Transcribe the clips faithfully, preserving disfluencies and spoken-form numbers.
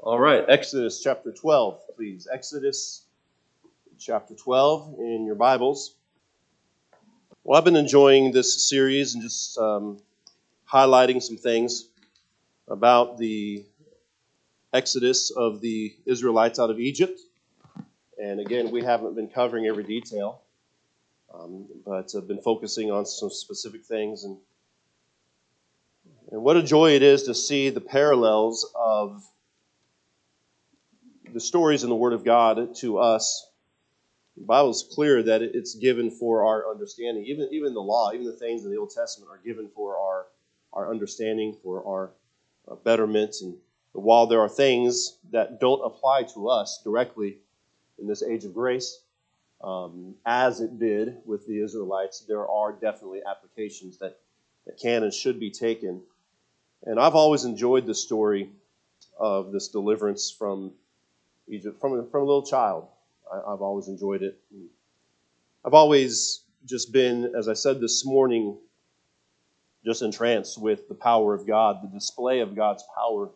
All right, Exodus chapter twelve, please. Exodus chapter twelve in your Bibles. Well, I've been enjoying this series and just um, highlighting some things about the Exodus of the Israelites out of Egypt. And again, we haven't been covering every detail, um, but I've been focusing on some specific things. And, and what a joy it is to see the parallels of the stories in the Word of God to us. The Bible is clear that it's given for our understanding. Even, even the law, even the things in the Old Testament are given for our, our understanding, for our uh, betterment. And while there are things that don't apply to us directly in this age of grace, um, as it did with the Israelites, there are definitely applications that, that can and should be taken. And I've always enjoyed the story of this deliverance from Egypt, from a, from a little child. I, I've always enjoyed it. I've always just been, as I said this morning, just entranced with the power of God, the display of God's power.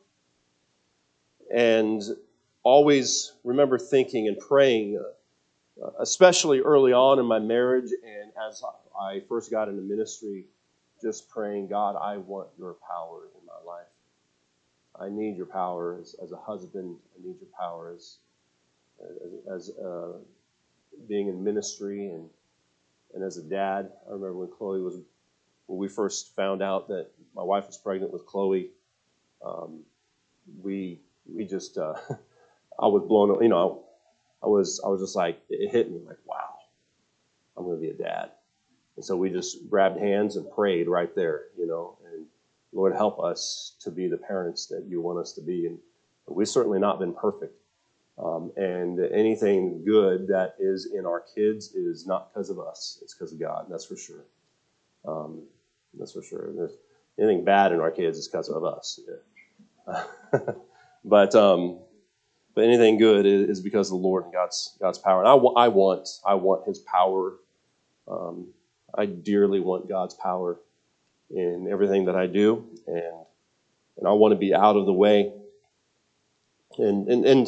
And always remember thinking and praying, uh, especially early on in my marriage and as I first got into ministry, just praying, God, I want your power in my life. I need your power as, as a husband. I need your power as as, as uh, being in ministry and and as a dad. I remember when Chloe was, when we first found out that my wife was pregnant with Chloe, um, we we just uh, I was blown. You know, I was I was just like, it hit me like, wow, I'm going to be a dad. And so we just grabbed hands and prayed right there. You know, and Lord, help us to be the parents that you want us to be. And we've certainly not been perfect. Um, and anything good that is in our kids is not because of us. It's because of God. That's for sure. Um, that's for sure. There's anything bad in our kids is because of us. Yeah. but um, but anything good is, is because of the Lord and God's God's power. And I, w- I want I want His power. Um, I dearly want God's power in everything that I do, and and I want to be out of the way. And and and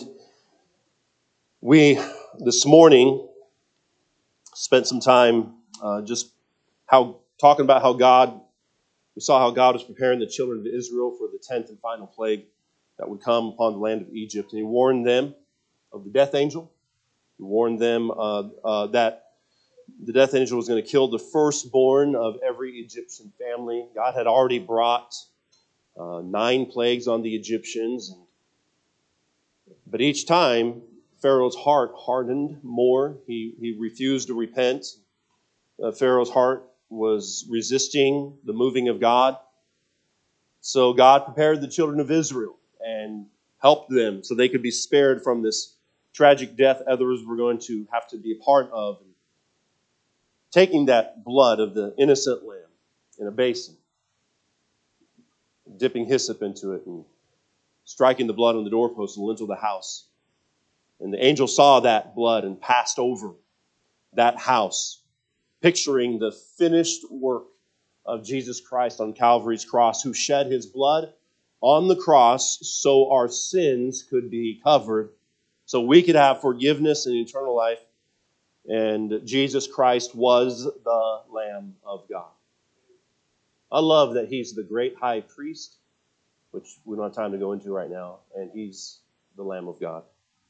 we this morning spent some time uh, just how talking about how God. We saw how God was preparing the children of Israel for the tenth and final plague that would come upon the land of Egypt, and He warned them of the death angel. He warned them uh, uh, that the death angel was going to kill the firstborn of every Egyptian family. God had already brought uh, nine plagues on the Egyptians, and, but each time Pharaoh's heart hardened more. He he refused to repent. Uh, Pharaoh's heart was resisting the moving of God. So God prepared the children of Israel and helped them so they could be spared from this tragic death others were going to have to be a part of. Taking that blood of the innocent lamb in a basin, dipping hyssop into it and striking the blood on the doorpost and lintel of the house. And the angel saw that blood and passed over that house, picturing the finished work of Jesus Christ on Calvary's cross, who shed His blood on the cross so our sins could be covered, so we could have forgiveness and eternal life. And Jesus Christ was the Lamb of God. I love that He's the great high priest, which we don't have time to go into right now, and He's the Lamb of God.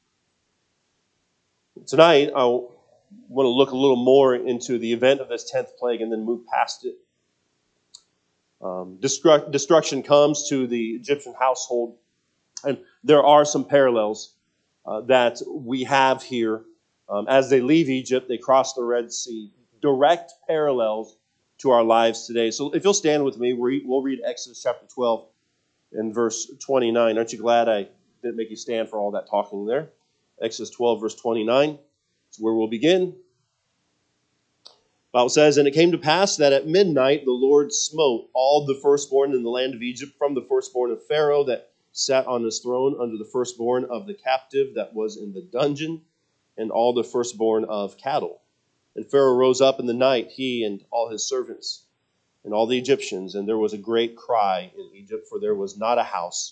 Tonight, I want to look a little more into the event of this tenth plague and then move past it. Um, destruct, destruction comes to the Egyptian household, and there are some parallels uh, that we have here. Um, as they leave Egypt, they cross the Red Sea. Direct parallels to our lives today. So if you'll stand with me, we'll read Exodus chapter twelve and verse twenty-nine. Aren't you glad I didn't make you stand for all that talking there? Exodus twelve, verse twenty-nine. It's where we'll begin. The Bible says, "And it came to pass that at midnight the Lord smote all the firstborn in the land of Egypt, from the firstborn of Pharaoh that sat on his throne, unto the firstborn of the captive that was in the dungeon, and all the firstborn of cattle. And Pharaoh rose up in the night, he and all his servants, and all the Egyptians, and there was a great cry in Egypt, for there was not a house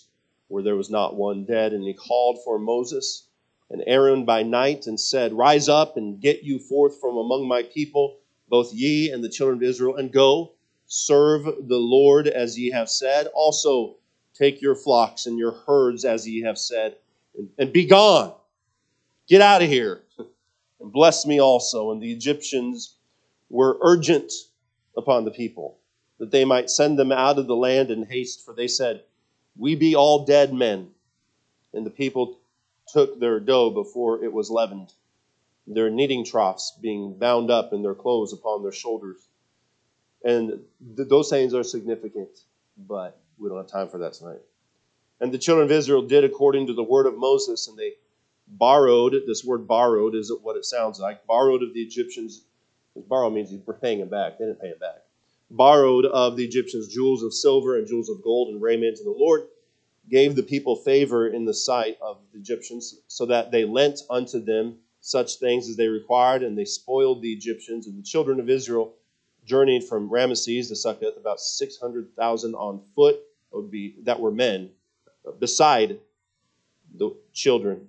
where there was not one dead. And he called for Moses and Aaron by night and said, Rise up and get you forth from among my people, both ye and the children of Israel, and go, serve the Lord as ye have said. Also take your flocks and your herds as ye have said, and, and be gone. Get out of here, and bless me also. And the Egyptians were urgent upon the people, that they might send them out of the land in haste, for they said, We be all dead men. And the people took their dough before it was leavened, their kneading troughs being bound up and their clothes upon their shoulders. And th- those things are significant, but we don't have time for that tonight. And the children of Israel did according to the word of Moses, and they borrowed, this word borrowed is what it sounds like, borrowed of the Egyptians. Borrow means you're paying it back. They didn't pay it back. Borrowed of the Egyptians jewels of silver and jewels of gold and raiment. And the Lord gave the people favor in the sight of the Egyptians, so that they lent unto them such things as they required, and they spoiled the Egyptians. And the children of Israel journeyed from Ramesses to Succoth, about six hundred thousand on foot, that would be that were men, beside the children.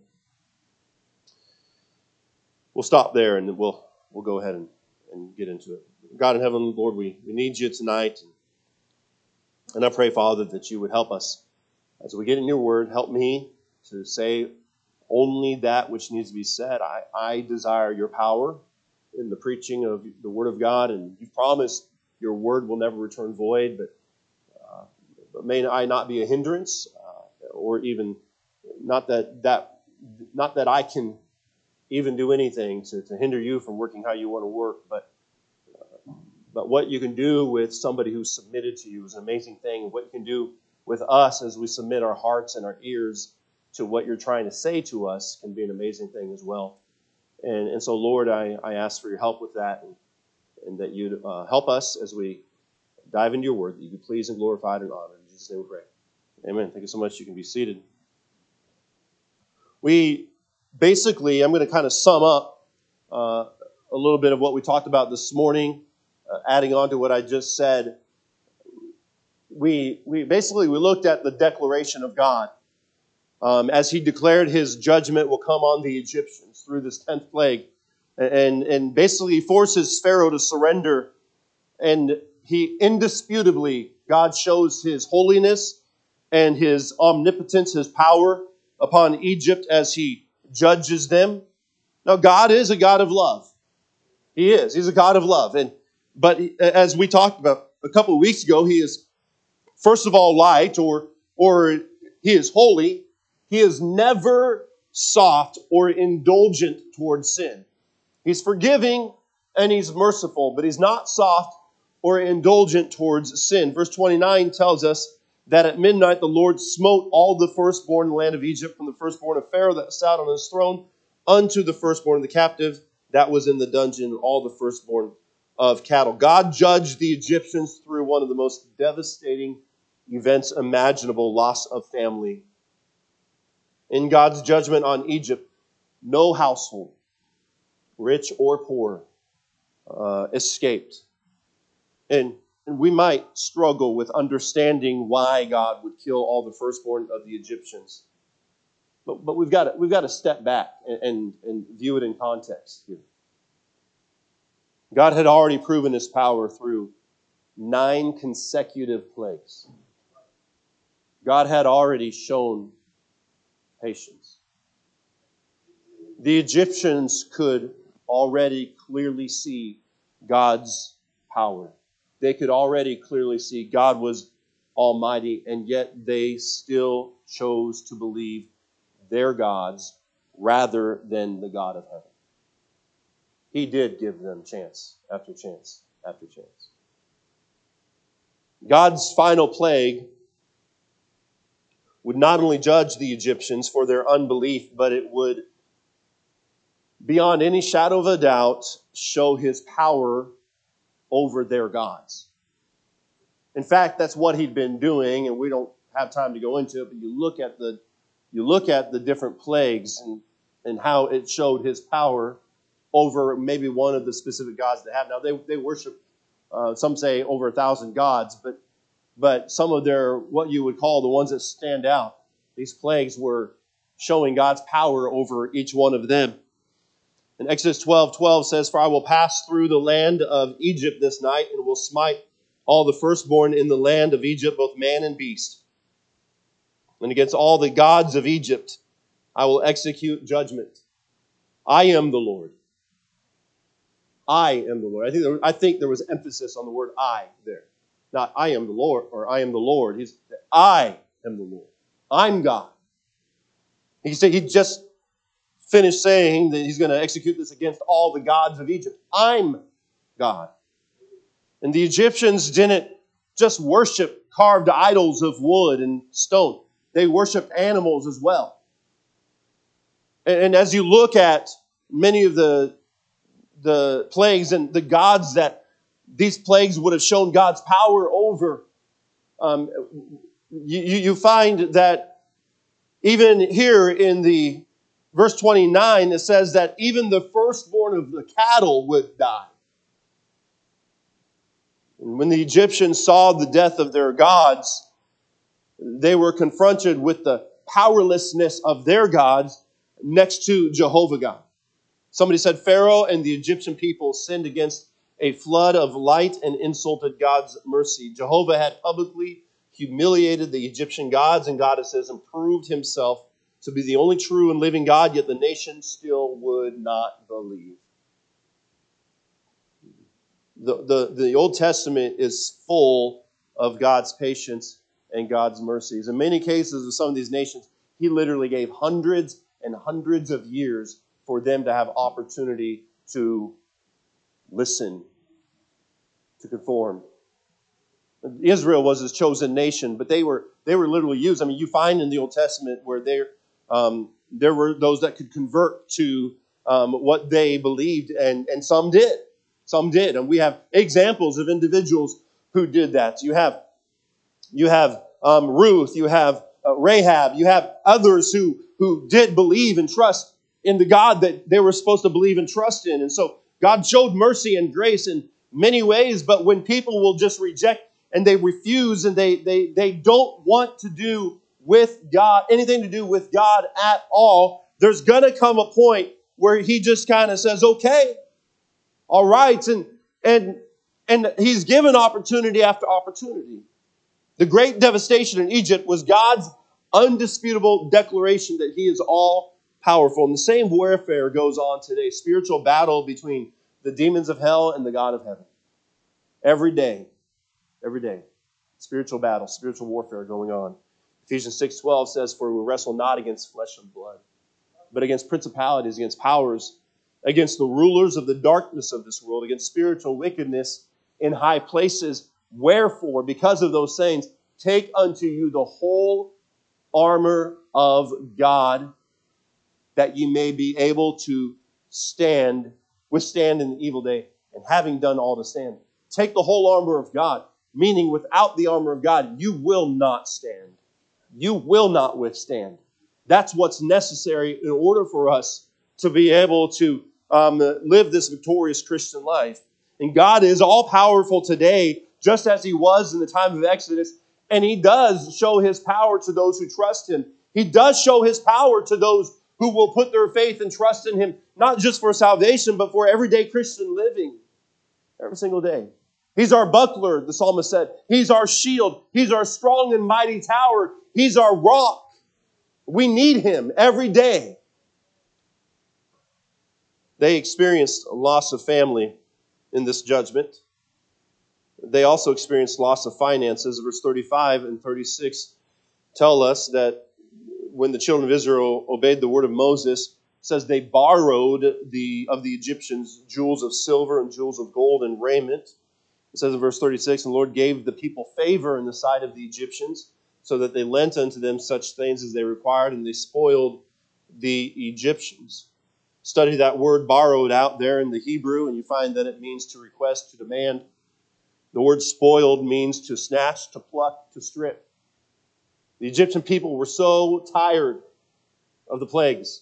We'll stop there, and we'll we'll go ahead and, and get into it. God in heaven, Lord, we, we need you tonight. And I pray, Father, that you would help us as we get in your word. Help me to say only that which needs to be said. I, I desire your power in the preaching of the word of God, and you promised your word will never return void, but, uh, but may I not be a hindrance, uh, or even not that that not that I can even do anything to, to hinder you from working how you want to work, but uh, but what you can do with somebody who's submitted to you is an amazing thing. What you can do with us as we submit our hearts and our ears to what you're trying to say to us can be an amazing thing as well. And, and so, Lord, I, I ask for your help with that, and, and that you'd uh, help us as we dive into your word, that you be pleased and glorified and honored. In Jesus' name we pray. Amen. Thank you so much. You can be seated. We basically, I'm going to kind of sum up uh, a little bit of what we talked about this morning, uh, adding on to what I just said. We we basically we looked at the declaration of God um, as he declared his judgment will come on the Egyptians through this tenth plague, and and basically forces Pharaoh to surrender. And he indisputably, God shows his holiness and his omnipotence, his power upon Egypt as he judges them. Now, God is a God of love. He is. He's a God of love. And but as we talked about a couple of weeks ago, he is first of all light, or or he is holy. He is never soft or indulgent towards sin. He's forgiving and he's merciful, but he's not soft or indulgent towards sin. Verse twenty-nine tells us that at midnight the Lord smote all the firstborn in the land of Egypt, from the firstborn of Pharaoh that sat on his throne unto the firstborn of the captive that was in the dungeon, all the firstborn of cattle. God judged the Egyptians through one of the most devastating events imaginable, loss of family. In God's judgment on Egypt, no household, rich or poor, uh, escaped. And, and we might struggle with understanding why God would kill all the firstborn of the Egyptians. But, but we've got to, we've got to step back and, and, and view it in context here. God had already proven his power through nine consecutive plagues. God had already shown patience. The Egyptians could already clearly see God's power. They could already clearly see God was almighty, and yet they still chose to believe their gods rather than the God of heaven. He did give them chance after chance after chance. God's final plague would not only judge the Egyptians for their unbelief, but it would, beyond any shadow of a doubt, show his power over their gods. In fact, that's what he'd been doing, and we don't have time to go into it, but you look at the you look at the different plagues and, and how it showed his power over maybe one of the specific gods they have. Now, they, they worship, uh, some say, over a thousand gods, but but some of their, what you would call the ones that stand out, These plagues were showing God's power over each one of them. And Exodus twelve twelve says, "For I will pass through the land of Egypt this night, and will smite all the firstborn in the land of Egypt, both man and beast. And against all the gods of Egypt I will execute judgment. I am the Lord. I am the Lord." I think there, I think there was emphasis on the word "I" there. Not "I am the Lord" or "I am the Lord." He's "I am the Lord. I'm God." He said he just finished saying that he's going to execute this against all the gods of Egypt. I'm God. And the Egyptians didn't just worship carved idols of wood and stone. They worshiped animals as well. And, and as you look at many of the, the plagues and the gods that these plagues would have shown God's power over, um, you, you find that even here in the verse twenty-nine, it says that even the firstborn of the cattle would die. And when the Egyptians saw the death of their gods, they were confronted with the powerlessness of their gods next to Jehovah God. Somebody said Pharaoh and the Egyptian people sinned against a flood of light and insulted God's mercy. Jehovah had publicly humiliated the Egyptian gods and goddesses and proved himself to be the only true and living God, yet the nation still would not believe. The, the, the Old Testament is full of God's patience and God's mercies. In many cases of some of these nations, he literally gave hundreds and hundreds of years for them to have opportunity to listen, to conform. Israel was his chosen nation, but they were they were literally used. I mean, you find in the Old Testament where there um, there were those that could convert to um, what they believed, and, and some did. Some did. And we have examples of individuals who did that. You have you have um, Ruth, you have uh, Rahab, you have others who, who did believe and trust in the God that they were supposed to believe and trust in. And so God showed mercy and grace in many ways, but when people will just reject and they refuse and they, they, they don't want to do with God, anything to do with God at all, there's going to come a point where he just kind of says, okay, all right. And, and, and he's given opportunity after opportunity. The great devastation in Egypt was God's undisputable declaration that he is all powerful. And the same warfare goes on today. Spiritual battle between the demons of hell and the God of heaven. Every day. Every day. Spiritual battle, spiritual warfare going on. Ephesians six twelve says, "For we wrestle not against flesh and blood, but against principalities, against powers, against the rulers of the darkness of this world, against spiritual wickedness in high places. Wherefore, because of those things, take unto you the whole armor of God, that ye may be able to stand, withstand in the evil day, and having done all to stand." Take the whole armor of God, meaning without the armor of God, you will not stand. You will not withstand. That's what's necessary in order for us to be able to um, live this victorious Christian life. And God is all-powerful today, just as he was in the time of Exodus. And he does show his power to those who trust him. He does show his power to those who will put their faith and trust in him, not just for salvation, but for everyday Christian living. Every single day. He's our buckler, the psalmist said. He's our shield. He's our strong and mighty tower. He's our rock. We need him every day. They experienced a loss of family in this judgment. They also experienced loss of finances. Verse thirty-five and thirty-six tell us that when the children of Israel obeyed the word of Moses, it says they borrowed the of the Egyptians jewels of silver and jewels of gold and raiment. It says in verse thirty-six, "And the Lord gave the people favor in the sight of the Egyptians, so that they lent unto them such things as they required, and they spoiled the Egyptians." Study that word borrowed out there in the Hebrew, and you find that it means to request, to demand. The word spoiled means to snatch, to pluck, to strip. The Egyptian people were so tired of the plagues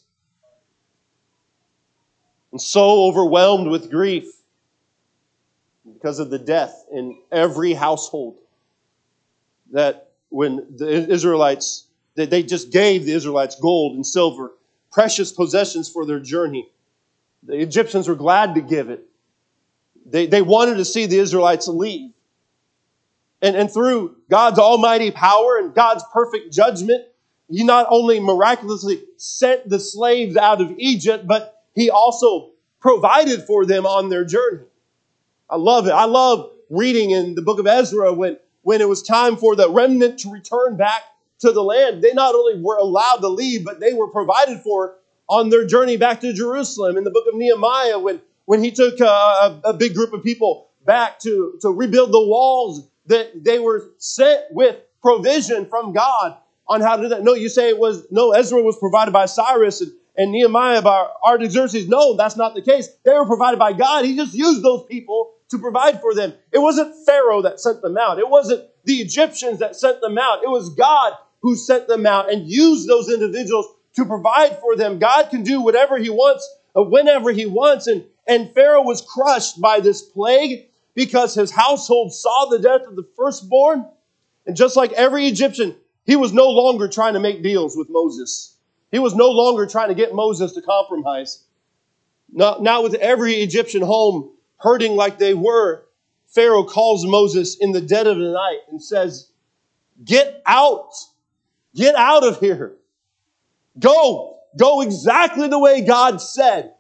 and so overwhelmed with grief because of the death in every household that when the Israelites They, they just gave the Israelites gold and silver, precious possessions for their journey. The Egyptians were glad to give it. They, they wanted to see the Israelites leave. And, and through God's almighty power and God's perfect judgment, He not only miraculously sent the slaves out of Egypt, but He also provided for them on their journey. I love it. I love reading in the book of Ezra when, when it was time for the remnant to return back to the land. They not only were allowed to leave, but they were provided for on their journey back to Jerusalem. In the book of Nehemiah, when, when he took a, a, a big group of people back to, to rebuild the walls, that they were sent with provision from God on how to do that. No, you say it was, no, Ezra was provided by Cyrus and, and Nehemiah by Artaxerxes. No, that's not the case. They were provided by God. He just used those people to provide for them. It wasn't Pharaoh that sent them out. It wasn't the Egyptians that sent them out. It was God who sent them out and used those individuals to provide for them. God can do whatever He wants, uh, whenever He wants. And, and Pharaoh was crushed by this plague because his household saw the death of the firstborn. And just like every Egyptian, he was no longer trying to make deals with Moses. He was no longer trying to get Moses to compromise. Now, now with every Egyptian home hurting like they were, Pharaoh calls Moses in the dead of the night and says, "Get out. Get out of here. Go. Go exactly the way God said.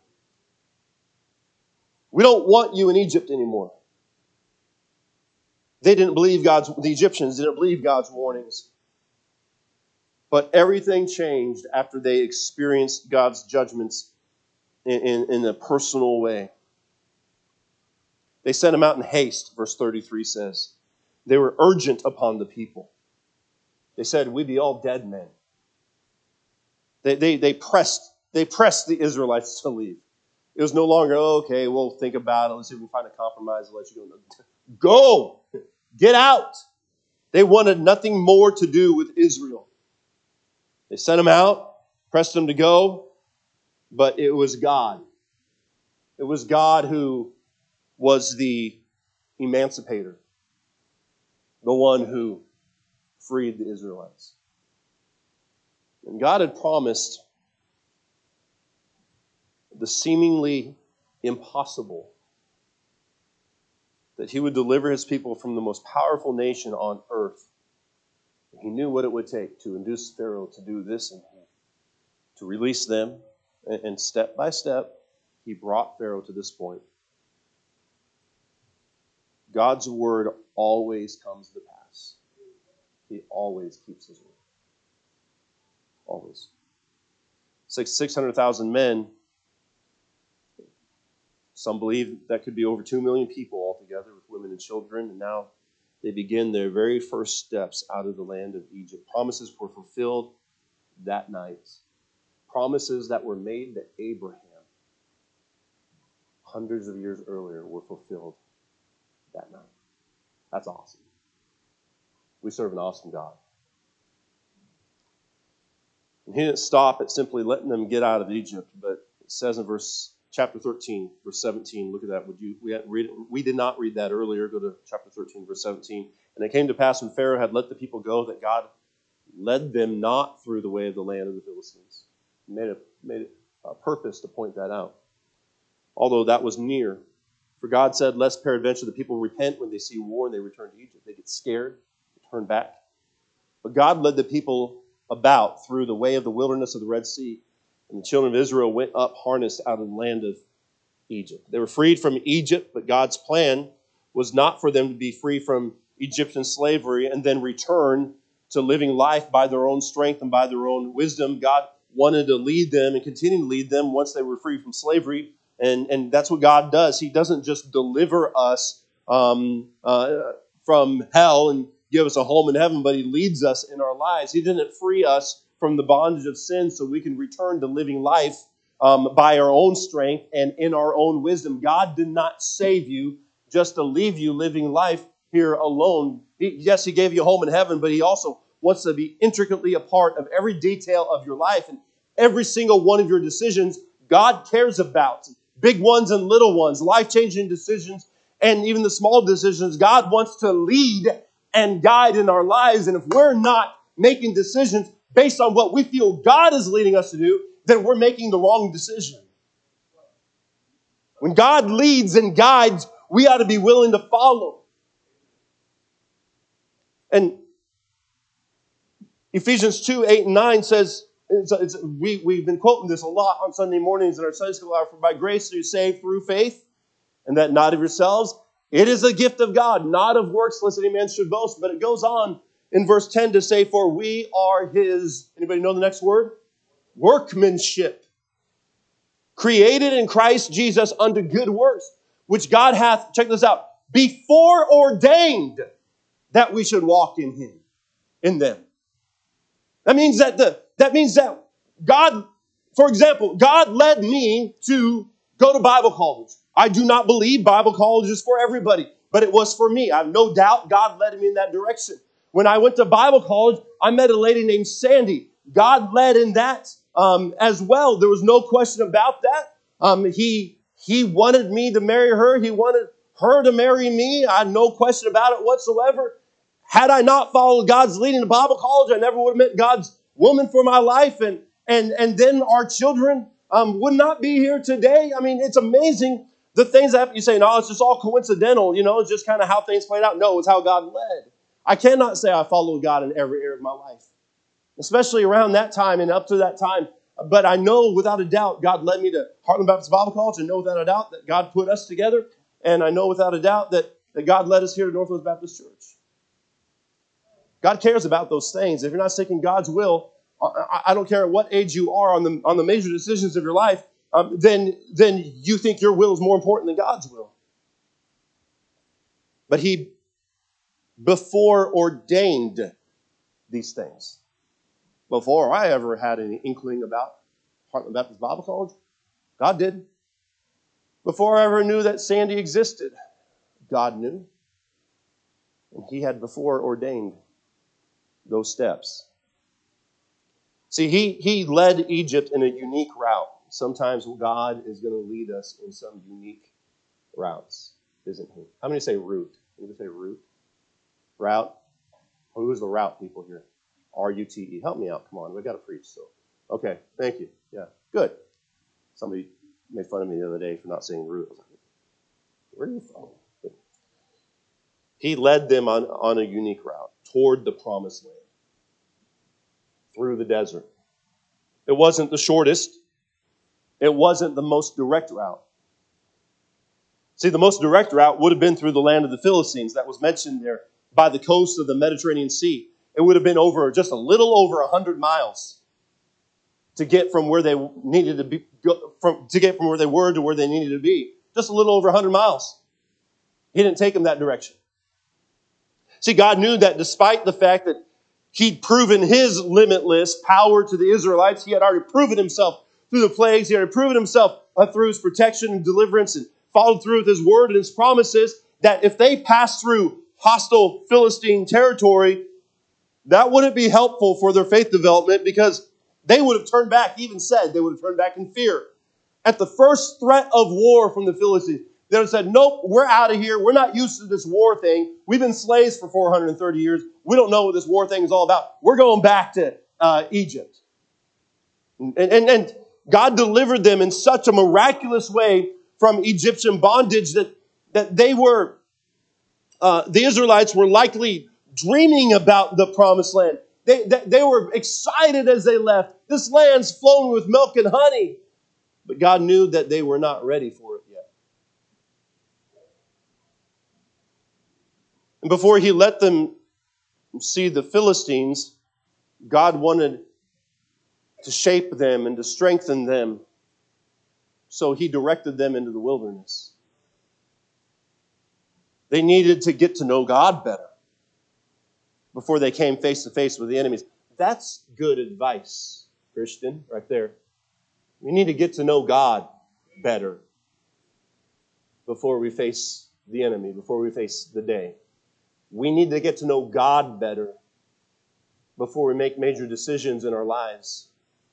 We don't want you in Egypt anymore." They didn't believe God's, the Egyptians didn't believe God's warnings. But everything changed after they experienced God's judgments in, in, in a personal way. They sent them out in haste, verse thirty-three says. They were urgent upon the people. They said, "We be all dead men." They, they, they, pressed, they pressed the Israelites to leave. It was no longer, oh, okay, we'll think about it. Let's see if we can find a compromise and let you go. Go! Get out! They wanted nothing more to do with Israel. They sent them out, pressed them to go, but it was God. It was God who was the emancipator, the one who freed the Israelites. And God had promised the seemingly impossible, that He would deliver His people from the most powerful nation on earth. He knew what it would take to induce Pharaoh to do this and to release them. And step by step, He brought Pharaoh to this point. God's word always comes to pass. He always keeps His word. Always. Six, 600,000 men. Some believe that could be over two million people altogether with women and children. And now they begin their very first steps out of the land of Egypt. Promises were fulfilled that night. Promises that were made to Abraham hundreds of years earlier were fulfilled that night. That's awesome. We serve an awesome God. And He didn't stop at simply letting them get out of Egypt, but it says in verse chapter thirteen, verse seventeen, look at that. Would you? We, had read, we did not read that earlier. Go to chapter thirteen, verse seventeen. And it came to pass when Pharaoh had let the people go that God led them not through the way of the land of the Philistines. He made, a, made a purpose to point that out. Although that was near. For God said, lest peradventure the people repent when they see war and they return to Egypt. They get scared, they turn back. But God led the people about through the way of the wilderness of the Red Sea. And the children of Israel went up harnessed out of the land of Egypt. They were freed from Egypt, but God's plan was not for them to be free from Egyptian slavery and then return to living life by their own strength and by their own wisdom. God wanted to lead them and continue to lead them once they were free from slavery. And, and that's what God does. He doesn't just deliver us um, uh, from hell and give us a home in heaven, but He leads us in our lives. He didn't free us from the bondage of sin so we can return to living life um, by our own strength and in our own wisdom. God did not save you just to leave you living life here alone. He, yes, He gave you a home in heaven, but He also wants to be intricately a part of every detail of your life and every single one of your decisions. God cares about big ones and little ones, life-changing decisions, and even the small decisions. God wants to lead and guide in our lives, and if we're not making decisions based on what we feel God is leading us to do, then we're making the wrong decision. When God leads and guides, we ought to be willing to follow. And Ephesians two, eight, and nine says, it's, it's, we, we've been quoting this a lot on Sunday mornings in our Sunday school hour, for by grace are you saved through faith, and that not of yourselves. It is a gift of God, not of works, lest any man should boast. But it goes on in verse ten to say, for we are his, anybody know the next word? Workmanship. Created in Christ Jesus unto good works, which God hath, check this out, before ordained that we should walk in him, in them. That means that the that means that God, for example, God led me to go to Bible college. I do not believe Bible college is for everybody, but it was for me. I have no doubt God led me in that direction. When I went to Bible college, I met a lady named Sandy. God led in that um, as well. There was no question about that. Um, he he wanted me to marry her. He wanted her to marry me. I had no question about it whatsoever. Had I not followed God's leading to Bible college, I never would have met God's woman for my life. And, and, and then our children um, would not be here today. I mean, it's amazing the things that happen. You say, no, it's just all coincidental. You know, it's just kind of how things played out. No, it's how God led. I cannot say I followed God in every area of my life, especially around that time and up to that time. But I know without a doubt God led me to Heartland Baptist Bible College, and know without a doubt that God put us together. And I know without a doubt that, that God led us here to Northwest Baptist Church. God cares about those things. If you're not seeking God's will, I don't care at what age you are on the on the major decisions of your life, um, then, then you think your will is more important than God's will. But he before ordained these things. Before I ever had any inkling about Heartland Baptist Bible College, God did. Before I ever knew that Sandy existed, God knew. And he had before ordained those steps. See, he, he led Egypt in a unique route. Sometimes God is going to lead us in some unique routes, isn't he? How many say route? Anybody say route? Route? Oh, who's the route people here? R U T E. Help me out. Come on. We've got to preach. So, okay. Thank you. Yeah. Good. Somebody made fun of me the other day for not saying route. I was like, where are you from? He led them on, on a unique route toward the promised land, through the desert. It wasn't the shortest. It wasn't the most direct route. See, the most direct route would have been through the land of the Philistines that was mentioned there by the coast of the Mediterranean Sea. It would have been over just a little over one hundred miles to get from where they needed to be, from, to get from where they were to where they needed to be. Just a little over one hundred miles. He didn't take them that direction. See, God knew that despite the fact that he'd proven his limitless power to the Israelites, he had already proven himself through the plagues. He had already proven himself uh, through his protection and deliverance, and followed through with his word and his promises, that if they passed through hostile Philistine territory, that wouldn't be helpful for their faith development, because they would have turned back. He even said they would have turned back in fear. At the first threat of war from the Philistines, they would have said, nope, we're out of here. We're not used to this war thing. We've been slaves for four hundred thirty years. We don't know what this war thing is all about. We're going back to uh, Egypt. And, and, and God delivered them in such a miraculous way from Egyptian bondage that, that they were, uh, the Israelites were likely dreaming about the promised land. They, they, they were excited as they left. This land's flowing with milk and honey. But God knew that they were not ready for it yet. And before he let them see the Philistines, God wanted to shape them and to strengthen them. So he directed them into the wilderness. They needed to get to know God better before they came face to face with the enemies. That's good advice, Christian, right there. We need to get to know God better before we face the enemy, before we face the day. We need to get to know God better before we make major decisions in our lives.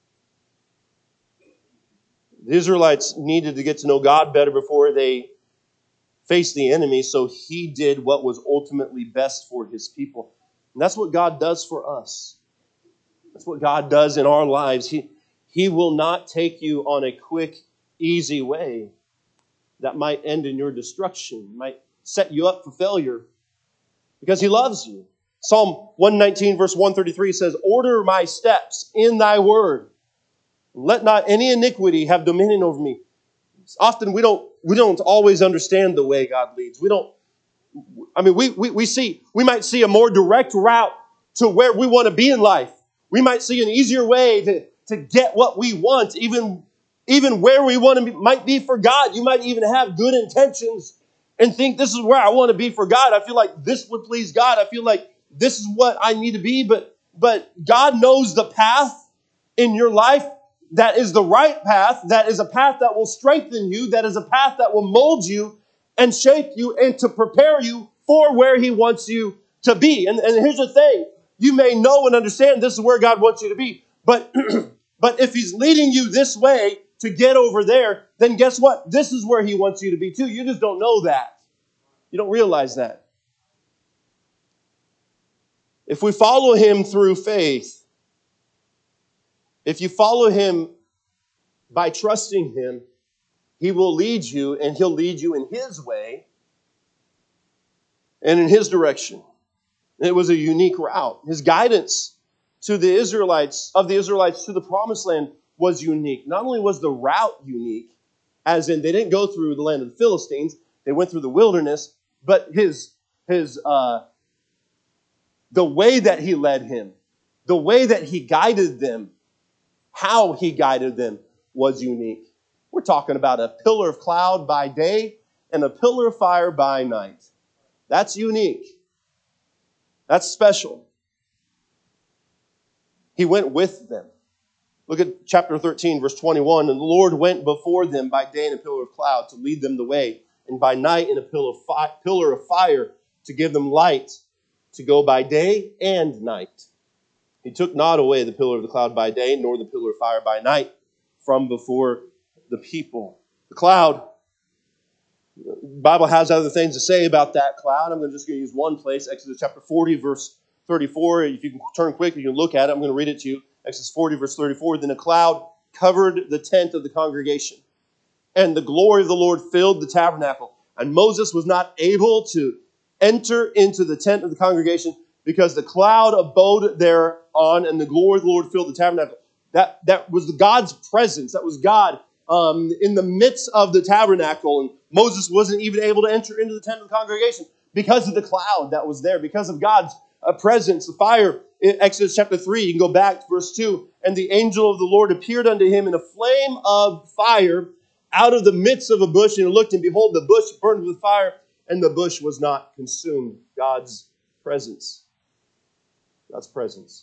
The Israelites needed to get to know God better before they faced the enemy, so he did what was ultimately best for his people. And that's what God does for us. That's what God does in our lives. He, he will not take you on a quick, easy way that might end in your destruction, might set you up for failure, because He loves you. Psalm one nineteen, verse one thirty-three says, "Order my steps in thy word. Let not any iniquity have dominion over me." Often we don't we don't always understand the way God leads. We don't, I mean, we, we, we see, we might see a more direct route to where we want to be in life. We might see an easier way to, to get what we want, even, even where we want to be, might be for God. You might even have good intentions and think, this is where I want to be for God. I feel like this would please God. I feel like this is what I need to be. But, but God knows the path in your life that is the right path, that is a path that will strengthen you, that is a path that will mold you and shape you and to prepare you for where He wants you to be. And, and here's the thing. You may know and understand this is where God wants you to be. But, but if He's leading you this way to get over there, then guess what? This is where He wants you to be too. You just don't know that. You don't realize that. If we follow Him through faith, if you follow Him by trusting Him, He will lead you, and He'll lead you in His way and in His direction. It was a unique route. His guidance to the Israelites, of the Israelites to the promised land, was unique. Not only was the route unique, as in they didn't go through the land of the Philistines, they went through the wilderness, but his, his uh, the way that He led him, the way that He guided them, how He guided them was unique. We're talking about a pillar of cloud by day and a pillar of fire by night. That's unique. That's special. He went with them. Look at chapter thirteen, verse twenty-one. "And the Lord went before them by day in a pillar of cloud to lead them the way, and by night in a pillar of, fi- pillar of fire to give them light, to go by day and night. He took not away the pillar of the cloud by day, nor the pillar of fire by night from before the people." The cloud, the Bible has other things to say about that cloud. I'm just going to use one place, Exodus chapter forty, verse thirty-four. If you can turn quick, you can look at it. I'm going to read it to you. Exodus forty, verse thirty-four. "Then a cloud covered the tent of the congregation, and the glory of the Lord filled the tabernacle. And Moses was not able to enter into the tent of the congregation because the cloud abode thereon, and the glory of the Lord filled the tabernacle." That, that was God's presence. That was God um, in the midst of the tabernacle. And Moses wasn't even able to enter into the tent of the congregation because of the cloud that was there, because of God's uh, presence. The fire, in Exodus chapter three, you can go back to verse two. "And the angel of the Lord appeared unto him in a flame of fire out of the midst of a bush. And he looked, and behold, the bush burned with fire, and the bush was not consumed." God's presence. God's presence.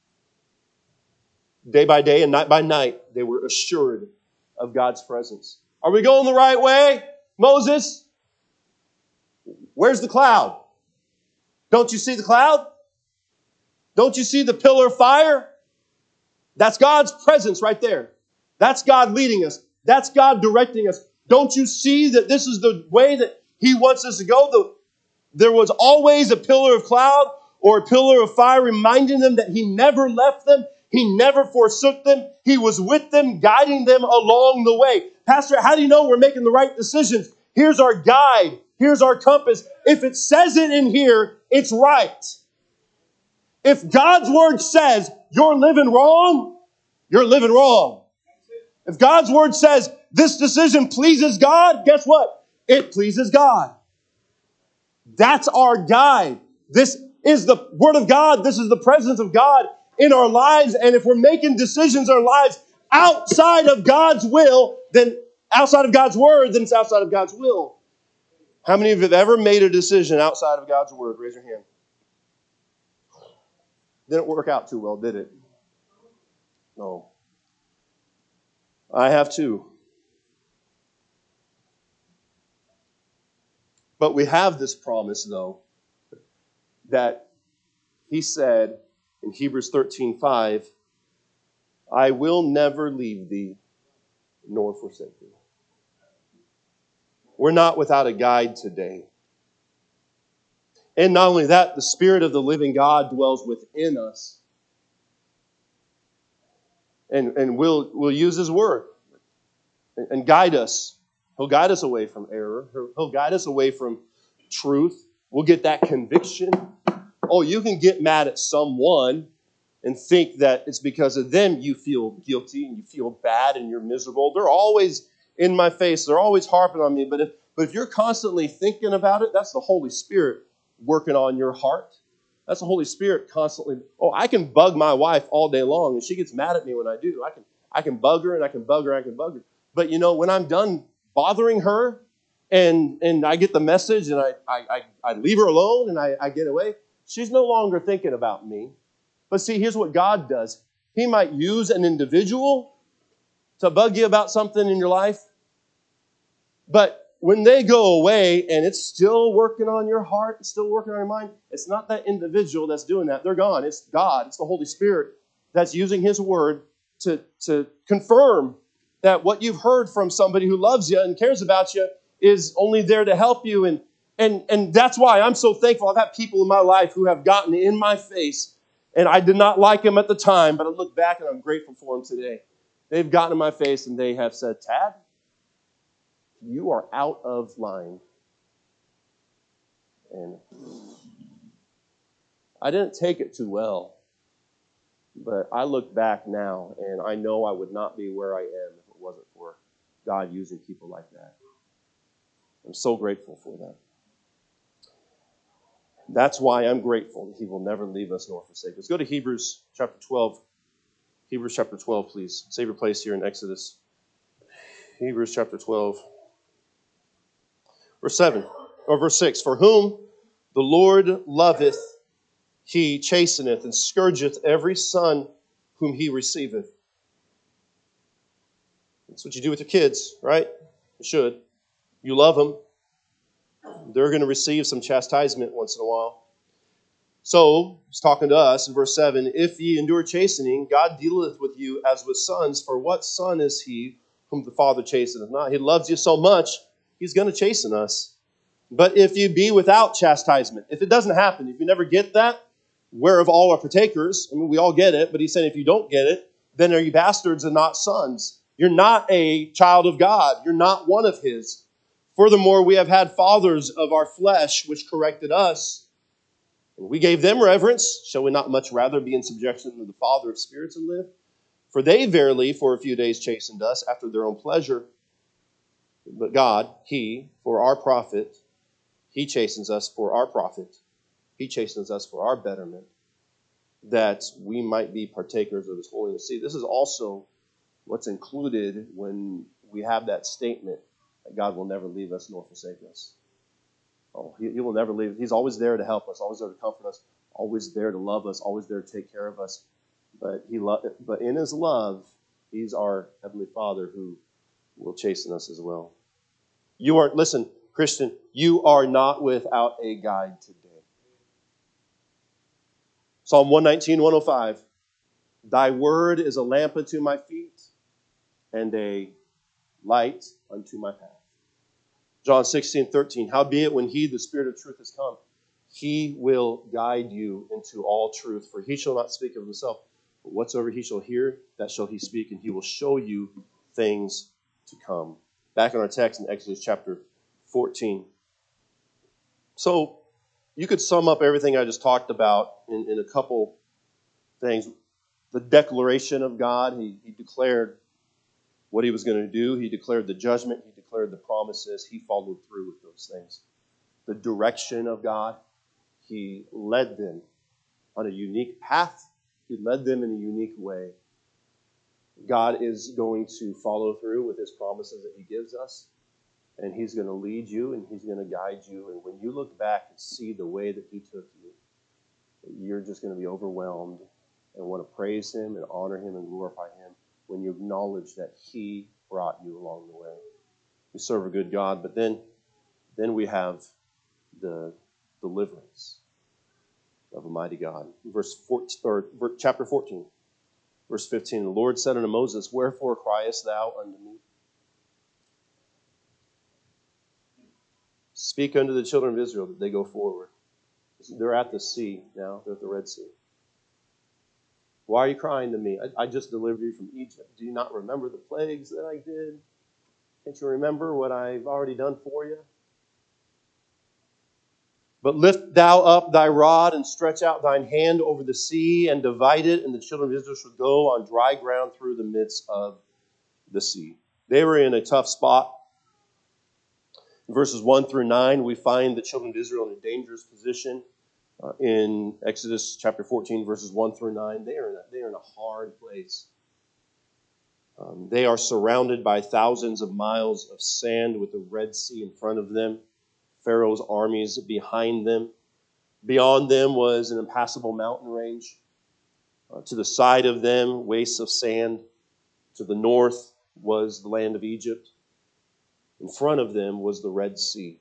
Day by day and night by night, they were assured of God's presence. Are we going the right way, Moses? Where's the cloud? Don't you see the cloud? Don't you see the pillar of fire? That's God's presence right there. That's God leading us. That's God directing us. Don't you see that this is the way that He wants us to go? The, there was always a pillar of cloud or a pillar of fire reminding them that He never left them. He never forsook them. He was with them, guiding them along the way. Pastor, how do you know we're making the right decisions? Here's our guide. Here's our compass. If it says it in here, it's right. If God's word says you're living wrong, you're living wrong. If God's word says this decision pleases God, guess what? It pleases God. That's our guide. This is the word of God. This is the presence of God in our lives. And if we're making decisions in our lives outside of God's will, then outside of God's word, then it's outside of God's will. How many of you have ever made a decision outside of God's word? Raise your hand. Didn't work out too well, did it? No. I have too. But we have this promise, though, that He said in Hebrews thirteen five, "I will never leave thee nor forsake thee." We're not without a guide today. And not only that, the Spirit of the living God dwells within us. And, and we'll, we'll use His Word and, and guide us. He'll guide us away from error. He'll, he'll guide us away from truth. We'll get that conviction. Oh, you can get mad at someone and think that it's because of them you feel guilty and you feel bad and you're miserable. They're always in my face. They're always harping on me. But if, but if you're constantly thinking about it, that's the Holy Spirit working on your heart. That's the Holy Spirit constantly. Oh, I can bug my wife all day long, and she gets mad at me when I do. I can I can bug her, and I can bug her, and I can bug her. But, you know, when I'm done bothering her, and and I get the message, and I I, I, I leave her alone, and I, I get away, she's no longer thinking about me. But see, here's what God does. He might use an individual to bug you about something in your life, but when they go away and it's still working on your heart, it's still working on your mind, it's not that individual that's doing that. They're gone. It's God. It's the Holy Spirit that's using His Word to, to confirm that what you've heard from somebody who loves you and cares about you is only there to help you. And, and, and that's why I'm so thankful. I've had people in my life who have gotten in my face, and I did not like them at the time, but I look back and I'm grateful for them today. They've gotten in my face and they have said, Tad, you are out of line. And I didn't take it too well, but I look back now and I know I would not be where I am if it wasn't for God using people like that. I'm so grateful for that. That's why I'm grateful that He will never leave us nor forsake us. Go to Hebrews chapter twelve. Hebrews chapter twelve, please. Save your place here in Exodus. Hebrews chapter twelve. Verse seven, or verse six, for whom the Lord loveth, He chasteneth, and scourgeth every son whom He receiveth. That's what you do with your kids, right? You should. You love them. They're going to receive some chastisement once in a while. So, He's talking to us in verse seven, if ye endure chastening, God dealeth with you as with sons, for what son is he whom the Father chasteneth not? He loves you so much, He's going to chasten us. But if you be without chastisement, if it doesn't happen, if you never get that, whereof all are partakers, I mean, we all get it, but He's saying if you don't get it, then are you bastards and not sons? You're not a child of God. You're not one of His. Furthermore, we have had fathers of our flesh which corrected us, and we gave them reverence. Shall we not much rather be in subjection to the Father of spirits and live? For they verily for a few days chastened us after their own pleasure. But God, He, for our profit, He chastens us for our profit. He chastens us for our betterment, that we might be partakers of His holiness. See, this is also what's included when we have that statement that God will never leave us nor forsake us. Oh, He, he will never leave. He's always there to help us, always there to comfort us, always there to love us, always there to take care of us. But He, lo- but in His love, He's our Heavenly Father who will chasten us as well. You are, listen, Christian, you are not without a guide today. Psalm one nineteen, one oh five. Thy word is a lamp unto my feet and a light unto my path. John sixteen, thirteen. Howbeit when He, the Spirit of truth, has come, He will guide you into all truth. For He shall not speak of Himself, but whatsoever He shall hear, that shall He speak, and He will show you things to come. Back in our text in Exodus chapter fourteen. So you could sum up everything I just talked about in, in a couple things. The declaration of God, he, he declared what He was going to do. He declared the judgment. He declared the promises. He followed through with those things. The direction of God, He led them on a unique path. He led them in a unique way. God is going to follow through with His promises that He gives us. And He's going to lead you and He's going to guide you. And when you look back and see the way that He took you, you're just going to be overwhelmed and want to praise Him and honor Him and glorify Him when you acknowledge that He brought you along the way. We serve a good God, but then, then we have the deliverance of a mighty God. Verse fourteen, or chapter fourteen, verse fifteen. The Lord said unto Moses, wherefore criest thou unto me? Speak unto the children of Israel that they go forward. They're at the sea now. They're at the Red Sea. Why are you crying to me? I, I just delivered you from Egypt. Do you not remember the plagues that I did? Can't you remember what I've already done for you? But lift thou up thy rod and stretch out thine hand over the sea and divide it, and the children of Israel shall go on dry ground through the midst of the sea. They were in a tough spot. In verses one through nine, we find the children of Israel in a dangerous position. Uh, in Exodus chapter fourteen, verses one through nine, they are in a, they are in a hard place. Um, they are surrounded by thousands of miles of sand with the Red Sea in front of them, Pharaoh's armies behind them. Beyond them was an impassable mountain range. Uh, to the side of them, wastes of sand. To the north was the land of Egypt. In front of them was the Red Sea.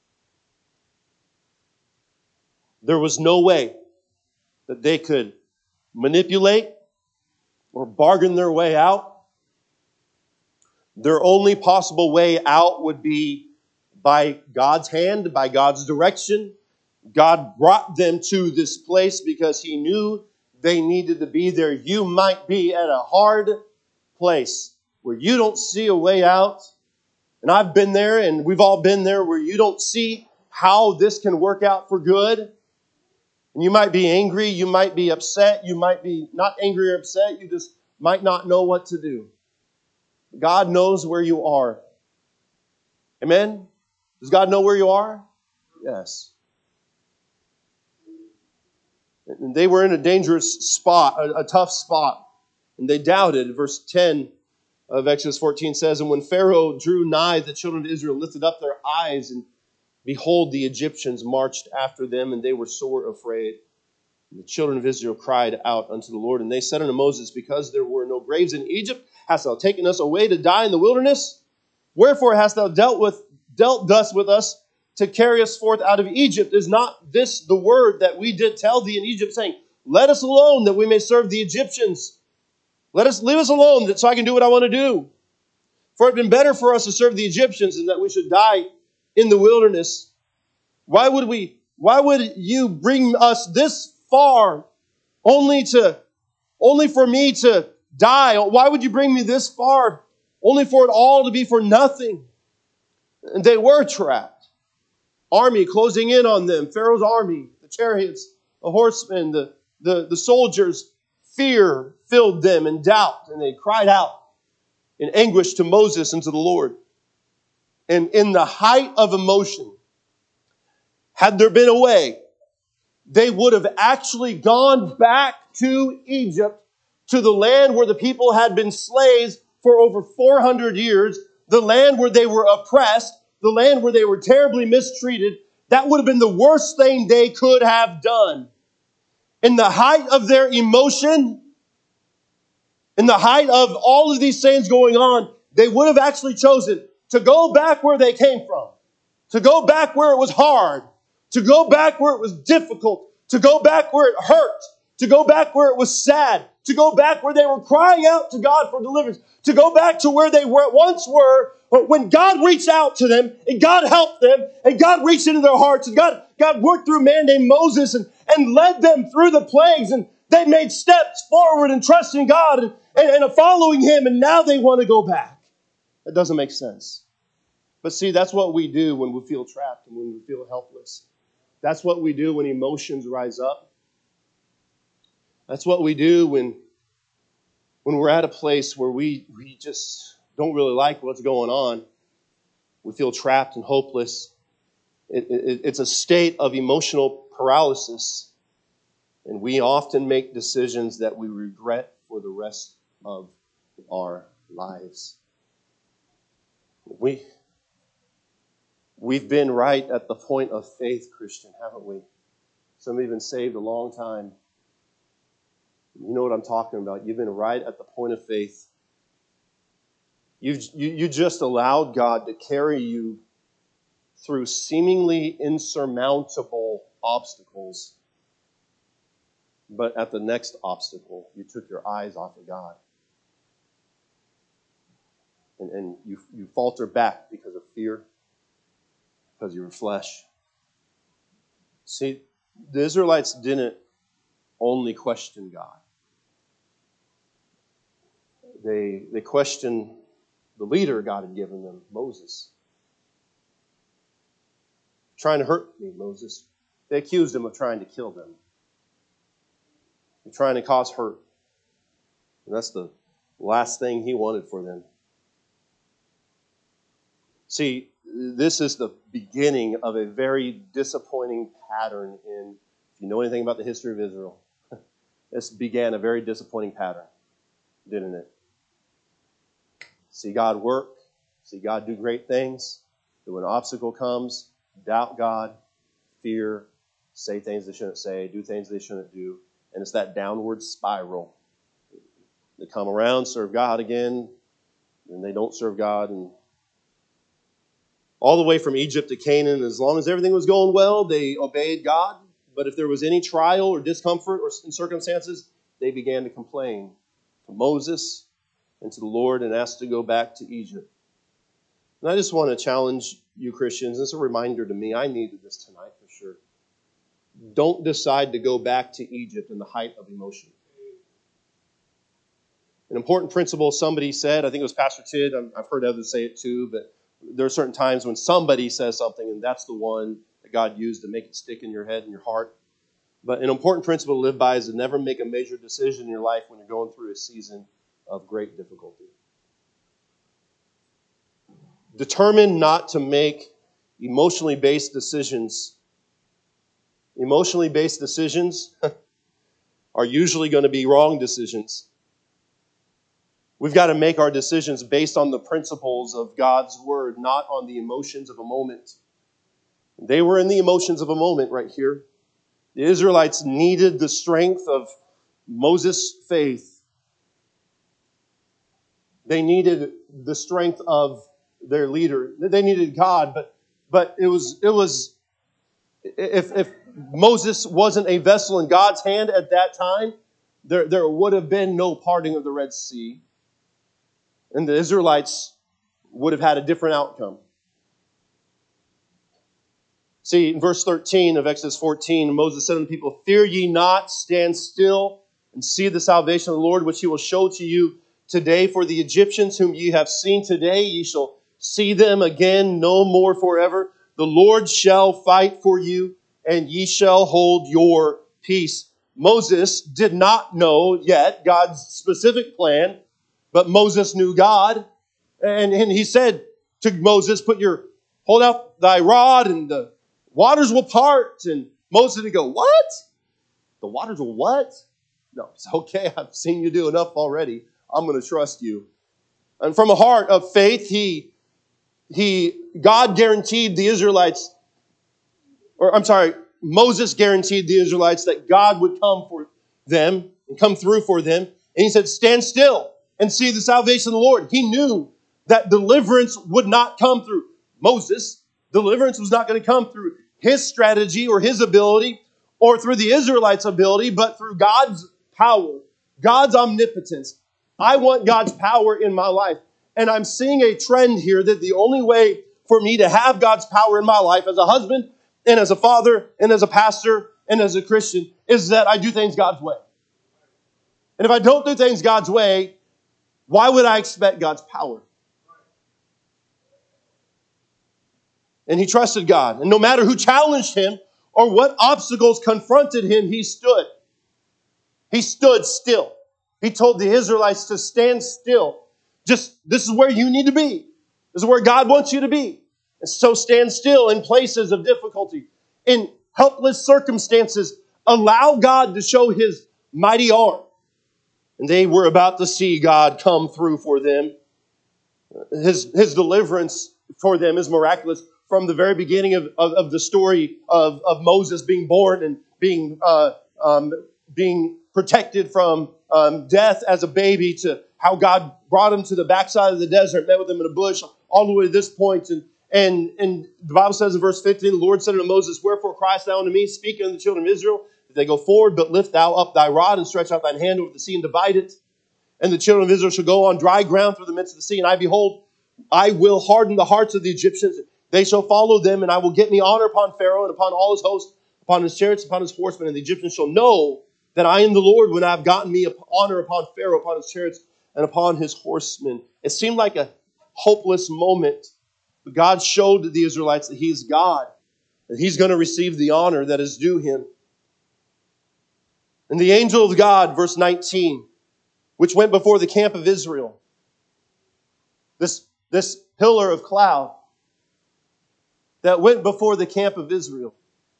There was no way that they could manipulate or bargain their way out. Their only possible way out would be by God's hand, by God's direction. God brought them to this place because He knew they needed to be there. You might be at a hard place where you don't see a way out. And I've been there, and we've all been there, where you don't see how this can work out for good. And you might be angry, you might be upset, you might be not angry or upset, you just might not know what to do. God knows where you are. Amen? Does God know where you are? Yes. And they were in a dangerous spot, a, a tough spot. And they doubted. Verse ten of Exodus fourteen says, and when Pharaoh drew nigh, the children of Israel lifted up their eyes, and behold, the Egyptians marched after them, and they were sore afraid. And the children of Israel cried out unto the Lord, and they said unto Moses, because there were no graves in Egypt, hast thou taken us away to die in the wilderness? Wherefore hast thou dealt with dealt thus with us to carry us forth out of Egypt? Is not this the word that we did tell thee in Egypt, saying, let us alone, that we may serve the Egyptians? Let us leave us alone, that so I can do what I want to do. For it had been better for us to serve the Egyptians than that we should die in the wilderness. Why would we? Why would you bring us this far, only to, only for me to die? Why would you bring me this far, only for it all to be for nothing? And they were trapped. Army closing in on them. Pharaoh's army, the chariots, the horsemen, the, the, the soldiers. Fear filled them and doubt, and they cried out in anguish to Moses and to the Lord. And in the height of emotion, had there been a way, they would have actually gone back to Egypt, to the land where the people had been slaves for over four hundred years, the land where they were oppressed, the land where they were terribly mistreated. That would have been the worst thing they could have done. In the height of their emotion, in the height of all of these things going on, they would have actually chosen to go back where they came from, to go back where it was hard, to go back where it was difficult, to go back where it hurt, to go back where it was sad, to go back where they were crying out to God for deliverance, to go back to where they were once were, but when God reached out to them, and God helped them, and God reached into their hearts, and God, God worked through a man named Moses and, and led them through the plagues, and they made steps forward and trusting God and, and, and following Him, and now they want to go back. That doesn't make sense. But see, that's what we do when we feel trapped and when we feel helpless. That's what we do when emotions rise up. That's what we do when, when we're at a place where we, we just don't really like what's going on. We feel trapped and hopeless. It, it, it's a state of emotional paralysis. And we often make decisions that we regret for the rest of our lives. We, we've been right at the point of faith, Christian, haven't we? Some of you have been saved a long time. You know what I'm talking about. You've been right at the point of faith. You've, you you just allowed God to carry you through seemingly insurmountable obstacles. But at the next obstacle, you took your eyes off of God. And, and you, you falter back because of fear, because of your flesh. See, the Israelites didn't only question God. They, they questioned the leader God had given them, Moses. Trying to hurt me, Moses. They accused him of trying to kill them. Of trying to cause hurt. And that's the last thing he wanted for them. See, this is the beginning of a very disappointing pattern in, if you know anything about the history of Israel, this began a very disappointing pattern, didn't it? See God work, see God do great things, but when an obstacle comes, doubt God, fear, say things they shouldn't say, do things they shouldn't do, and it's that downward spiral. They come around, serve God again, and they don't serve God, and all the way from Egypt to Canaan, as long as everything was going well, they obeyed God. But if there was any trial or discomfort or in circumstances, they began to complain to Moses and to the Lord and asked to go back to Egypt. And I just want to challenge you Christians. It's a reminder to me. I needed this tonight for sure. Don't decide to go back to Egypt in the height of emotion. An important principle somebody said, I think it was Pastor Tid, I've heard others say it too, but there are certain times when somebody says something and that's the one that God used to make it stick in your head and your heart. But an important principle to live by is to never make a major decision in your life when you're going through a season of great difficulty. Determine not to make emotionally based decisions. Emotionally based decisions are usually going to be wrong decisions. We've got to make our decisions based on the principles of God's Word, not on the emotions of a moment. They were in the emotions of a moment right here. The Israelites needed the strength of Moses' faith. They needed the strength of their leader. They needed God, but but it was it was if if Moses wasn't a vessel in God's hand at that time, there, there would have been no parting of the Red Sea. And the Israelites would have had a different outcome. See, in verse thirteen of Exodus fourteen, Moses said unto the people, "Fear ye not, stand still, and see the salvation of the Lord, which he will show to you today. For the Egyptians whom ye have seen today, ye shall see them again no more forever. The Lord shall fight for you, and ye shall hold your peace." Moses did not know yet God's specific plan, but Moses knew God. And, and he said to Moses, "Put your, hold out thy rod and the waters will part." And Moses would go, "What? The waters will what?" No, it's okay. I've seen you do enough already. I'm going to trust you. And from a heart of faith, he, he, God guaranteed the Israelites, or I'm sorry, Moses guaranteed the Israelites that God would come for them and come through for them. And he said, "Stand still and see the salvation of the Lord." He knew that deliverance would not come through Moses. Deliverance was not going to come through his strategy or his ability or through the Israelites' ability, but through God's power, God's omnipotence. I want God's power in my life. And I'm seeing a trend here that the only way for me to have God's power in my life as a husband and as a father and as a pastor and as a Christian is that I do things God's way. And if I don't do things God's way, why would I expect God's power? And he trusted God. And no matter who challenged him or what obstacles confronted him, he stood. He stood still. He told the Israelites to stand still. Just, this is where you need to be. This is where God wants you to be. And so stand still in places of difficulty. In helpless circumstances, allow God to show his mighty arm. And they were about to see God come through for them. His, his deliverance for them is miraculous from the very beginning of, of, of the story of, of Moses being born and being, uh, um, being protected from um, death as a baby to how God brought him to the backside of the desert, met with him in a bush, all the way to this point. And, and, and the Bible says in verse fifteen, the Lord said unto Moses, "Wherefore criest thou unto me, speak unto the children of Israel, that they go forward, but lift thou up thy rod and stretch out thine hand over the sea and divide it. And the children of Israel shall go on dry ground through the midst of the sea. And I, behold, I will harden the hearts of the Egyptians. They shall follow them, and I will get me honor upon Pharaoh and upon all his host, upon his chariots, upon his horsemen. And the Egyptians shall know that I am the Lord when I have gotten me honor upon Pharaoh, upon his chariots, and upon his horsemen. It seemed like a hopeless moment. But God showed the Israelites that he is God, that he's going to receive the honor that is due him. And the angel of God, verse nineteen, which went before the camp of Israel, this, this pillar of cloud that went before the camp of Israel,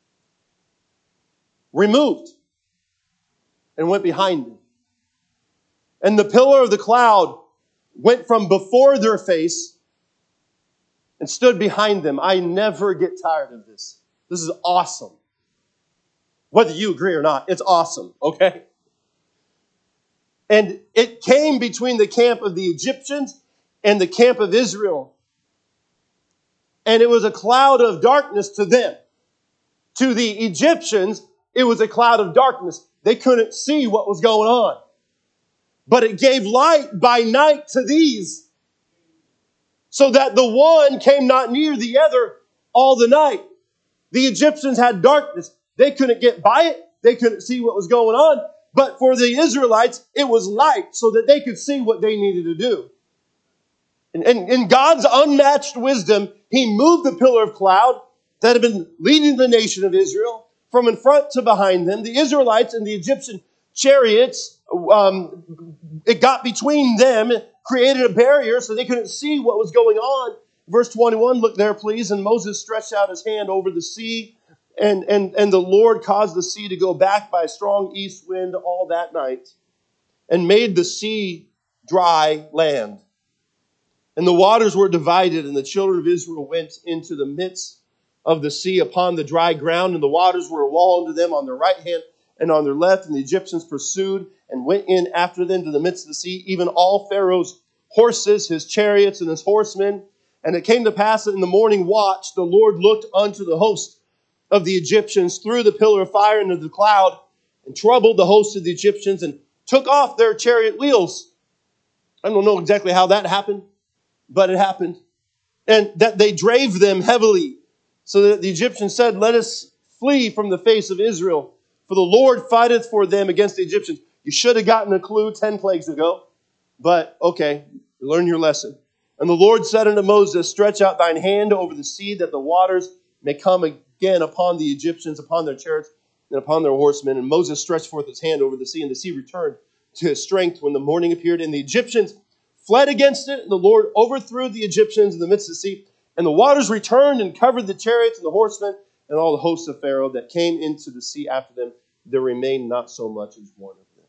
removed and went behind them. And the pillar of the cloud went from before their face and stood behind them. I never get tired of this. This is awesome. Whether you agree or not, it's awesome, okay? And it came between the camp of the Egyptians and the camp of Israel. And it was a cloud of darkness to them. To the Egyptians, it was a cloud of darkness. They couldn't see what was going on. But it gave light by night to these, so that the one came not near the other all the night. The Egyptians had darkness. They couldn't get by it. They couldn't see what was going on. But for the Israelites, it was light so that they could see what they needed to do. And in God's unmatched wisdom, he moved the pillar of cloud that had been leading the nation of Israel from in front to behind them. The Israelites and the Egyptian chariots, um, it got between them, created a barrier so they couldn't see what was going on. Verse twenty-one, look there, please. And Moses stretched out his hand over the sea, and, and, and the Lord caused the sea to go back by a strong east wind all that night, and made the sea dry land. And the waters were divided, and the children of Israel went into the midst of the sea upon the dry ground, and the waters were a wall unto them on their right hand and on their left. And the Egyptians pursued and went in after them to the midst of the sea, even all Pharaoh's horses, his chariots, and his horsemen. And it came to pass that in the morning watch, the Lord looked unto the host of the Egyptians through the pillar of fire and of the cloud, and troubled the host of the Egyptians, and took off their chariot wheels. I don't know exactly how that happened, but it happened. And that they drave them heavily, so that the Egyptians said, let us flee from the face of Israel, for the Lord fighteth for them against the Egyptians. You should have gotten a clue ten plagues ago, but okay, learn your lesson. And the Lord said unto Moses, stretch out thine hand over the sea, that the waters may come again upon the Egyptians, upon their chariots, and upon their horsemen. And Moses stretched forth his hand over the sea, and the sea returned to his strength when the morning appeared. And the Egyptians fled against it, and the Lord overthrew the Egyptians in the midst of the sea. And the waters returned and covered the chariots and the horsemen and all the hosts of Pharaoh that came into the sea after them. There remained not so much as one of them.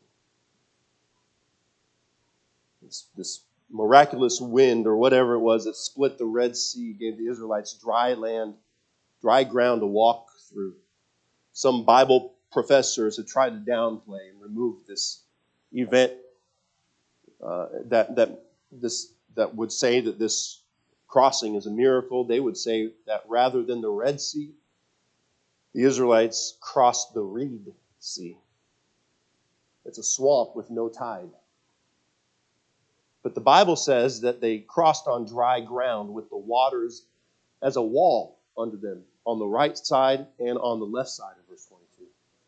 This, this miraculous wind or whatever it was that split the Red Sea gave the Israelites dry land, dry ground to walk through. Some Bible professors have tried to downplay and remove this event uh, that that this that would say that this crossing is a miracle. They would say that rather than the Red Sea, the Israelites crossed the Reed Sea. It's a swamp with no tide. But the Bible says that they crossed on dry ground with the waters as a wall under them on the right side and on the left side of verse twenty-two.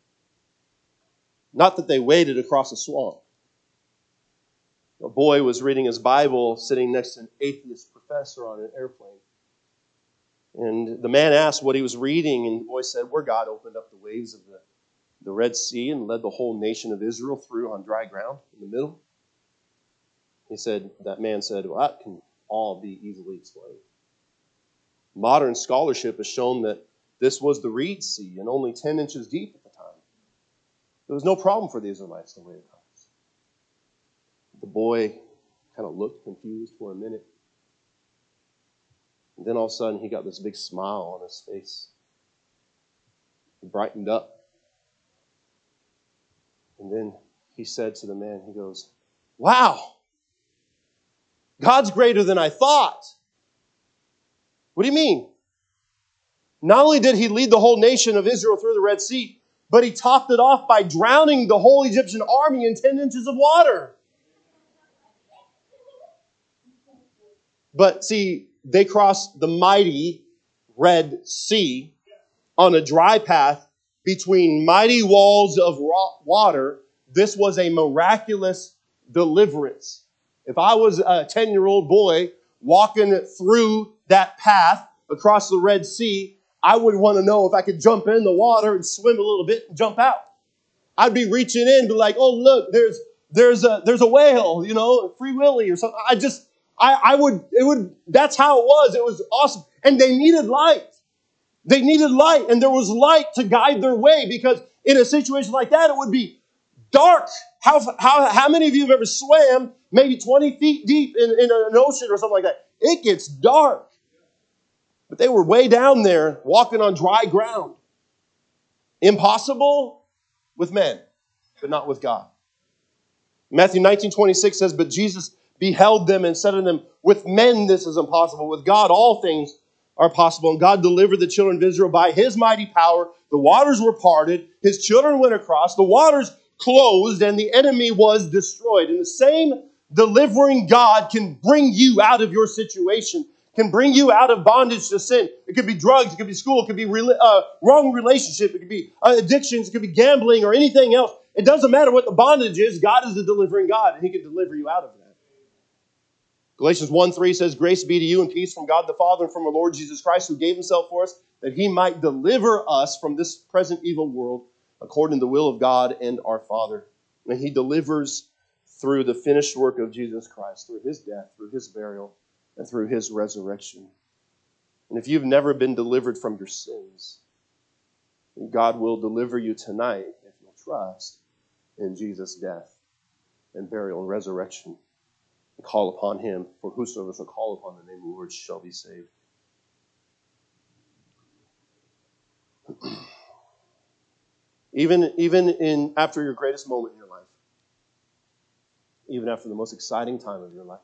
Not that they waded across a swamp. A boy was reading his Bible sitting next to an atheist professor on an airplane. And the man asked what he was reading, and the boy said, where God opened up the waves of the, the Red Sea and led the whole nation of Israel through on dry ground in the middle. He said, that man said, well, that can all be easily explained. Modern scholarship has shown that this was the Reed Sea and only ten inches deep at the time. There was no problem for the Israelites to wade across. The boy kind of looked confused for a minute. And then all of a sudden, he got this big smile on his face. He brightened up. And then he said to the man, he goes, wow, God's greater than I thought. What do you mean? Not only did he lead the whole nation of Israel through the Red Sea, but he topped it off by drowning the whole Egyptian army in ten inches of water. But see, they crossed the mighty Red Sea on a dry path between mighty walls of water. This was a miraculous deliverance. If I was a ten-year-old boy walking through that path across the Red Sea, I would want to know if I could jump in the water and swim a little bit and jump out. I'd be reaching in, be like, oh, look, there's there's a there's a whale, you know, Free Willy or something. I just, I, I would, it would, that's how it was. It was awesome. And they needed light. They needed light, and there was light to guide their way, because in a situation like that, it would be dark. How, how, how many of you have ever swam maybe twenty feet deep in, in an ocean or something like that? It gets dark. But they were way down there walking on dry ground. Impossible with men, but not with God. Matthew nineteen twenty-six says, but Jesus beheld them and said to them, with men this is impossible. With God all things are possible. And God delivered the children of Israel by his mighty power. The waters were parted. His children went across. The waters closed, and the enemy was destroyed. And the same delivering God can bring you out of your situation, can bring you out of bondage to sin. It could be drugs, it could be school, it could be re- uh, wrong relationship, it could be uh, addictions, it could be gambling or anything else. It doesn't matter what the bondage is. God is the delivering God, and he can deliver you out of that. Galatians one three says, grace be to you and peace from God the Father and from our Lord Jesus Christ, who gave himself for us, that he might deliver us from this present evil world, according to the will of God and our Father. And he delivers through the finished work of Jesus Christ, through his death, through his burial, and through his resurrection. And if you've never been delivered from your sins, God will deliver you tonight if you'll trust in Jesus' death and burial and resurrection. And call upon him, for whosoever shall call upon the name of the Lord shall be saved. Even, even in after your greatest moment in your life, even after the most exciting time of your life,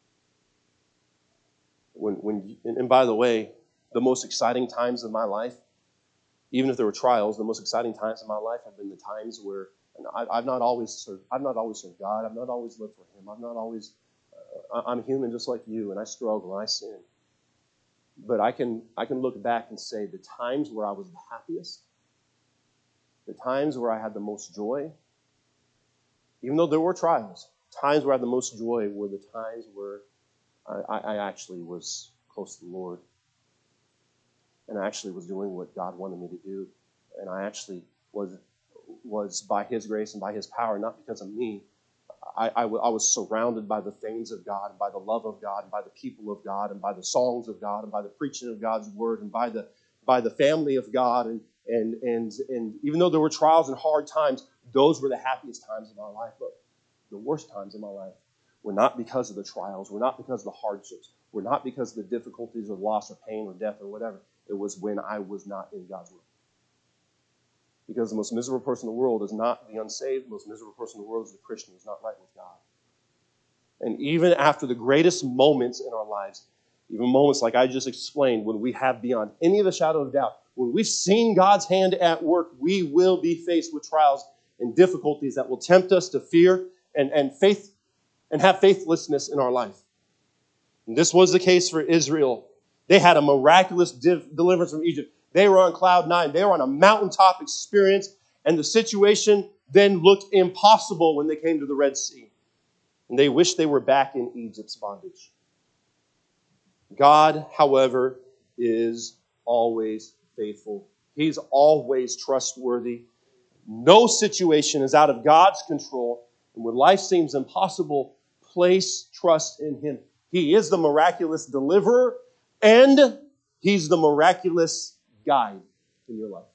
when when you, and, and by the way, the most exciting times of my life, even if there were trials, the most exciting times of my life have been the times where and I, I've not always served. I've not always served God. I've not always lived for him. I've not always. Uh, I'm human just like you, and I struggle and I sin. But I can I can look back and say the times where I was the happiest, the times where I had the most joy, even though there were trials, times where I had the most joy were the times where I, I actually was close to the Lord. And I actually was doing what God wanted me to do. And I actually was, was by his grace and by his power, not because of me. I, I, I was surrounded by the things of God, and by the love of God, and by the people of God, and by the songs of God, and by the preaching of God's word, and by the by the family of God. And and and and even though there were trials and hard times, those were the happiest times of my life. But the worst times of my life were not because of the trials, were not because of the hardships, were not because of the difficulties or loss or pain or death or whatever. It was when I was not in God's will. Because the most miserable person in the world is not the unsaved. The most miserable person in the world is the Christian who's not right with God. And even after the greatest moments in our lives, even moments like I just explained, when we have beyond any of a shadow of doubt, when we've seen God's hand at work, we will be faced with trials and difficulties that will tempt us to fear and, and faith and have faithlessness in our life. And this was the case for Israel. They had a miraculous div- deliverance from Egypt. They were on cloud nine. They were on a mountaintop experience, and the situation then looked impossible when they came to the Red Sea. And they wished they were back in Egypt's bondage. God, however, is always faithful. He's always trustworthy. No situation is out of God's control. And when life seems impossible, place trust in him. He is the miraculous deliverer, and he's the miraculous guide in your life.